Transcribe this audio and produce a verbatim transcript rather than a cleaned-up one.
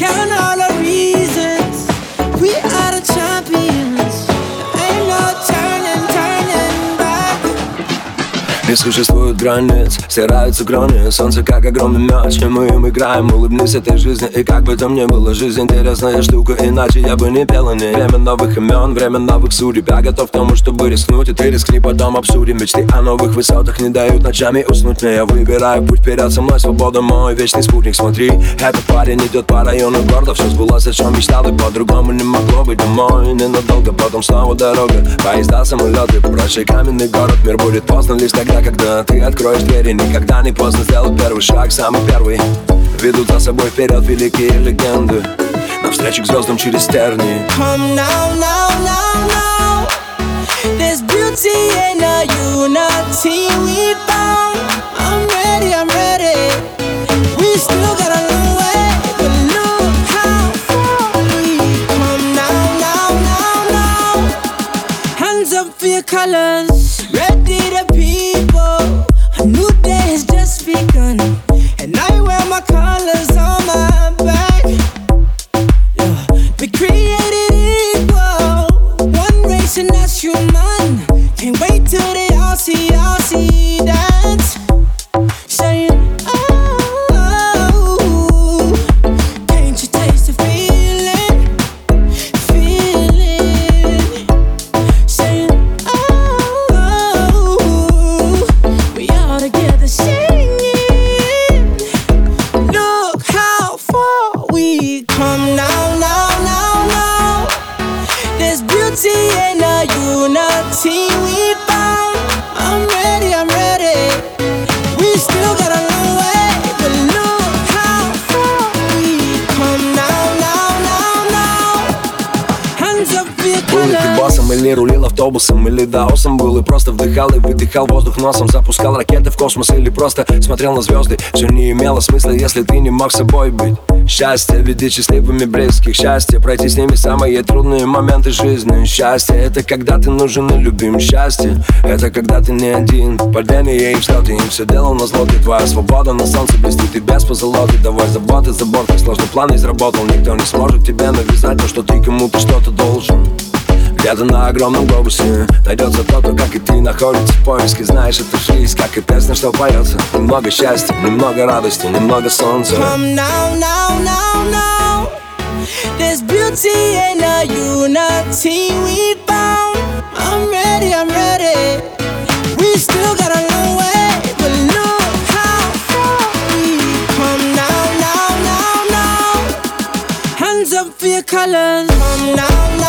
down all the reasons. We are the champions. Ain't no turning, turning back. Не существует границ, стираются кроны. Солнце как огромный мяч, и мы им играем. Улыбнись этой жизни, и как бы там ни было. Жизнь интересная штука, иначе я бы не пел о ней. Время новых имен, время новых судеб. Я готов к тому, чтобы рискнуть, и ты рискни, потом обсудим. Мечты о новых высотах не дают ночами уснуть мне. Я выбираю путь вперед, со мной свобода, мой вечный спутник. Смотри, этот парень идет по району города. Все сбылось, о чем мечтал, и по-другому не могло быть. Домой ненадолго, потом снова дорога. Поезда, самолеты, прочий каменный город. Мир будет поздно лишь тогда, когда ты откроешь двери. Никогда не поздно сделать первый шаг, самый первый. Ведут за собой вперед великие легенды, навстречу к звездам через тернии. Come now, now, now, now. There's beauty in the unity we found. I'm ready, I'm ready. We still got a long way, but look how far we come now, now, now, now. Hands up for your colors, ready to people. A new day has just begun, and I wear my colors on my back. Yeah. We created equal, one race and that's human. Can't wait till they all see, all see that. Saying, oh, can't you taste the feeling, feeling? Saying, oh, we all together singing. Look how far we come now, now, now, now. There's beauty in the unity we found. I'm ready, I'm ready. We still got a long way, but look how far we come now, now, now, now. Hands up for your Был ли ты colors. басом, или рулил автобусом, или даосом был и просто вдыхал и выдыхал воздух носом. Запускал ракеты в космос или просто смотрел на звезды. Все не имело смысла, если ты не мог собой быть. Счастье, видеть счастливыми близких. Счастье, пройти с ними самые трудные моменты жизни. Счастье, это когда ты нужен и любим. Счастье, это когда ты не один. Падение и взлеты, им все делал на зло. Ты твоя свобода на солнце блестит и без позолоты. Давай заботы, забор, как сложный план изработал. Никто не сможет тебе навязать то, что ты кому-то что-то должен. Где-то на огромном глобусе найдется тот, кто, как и ты, находится в поиске. Знаешь, это жизнь, как и песня, что поется. Немного счастья, немного радости, немного солнца. Come now, now, now, now. There's beauty in the unity we found. I'm ready, I'm ready. We still got a long way, but look how far we come now, now, now, now. Hands up for your colors. Come now,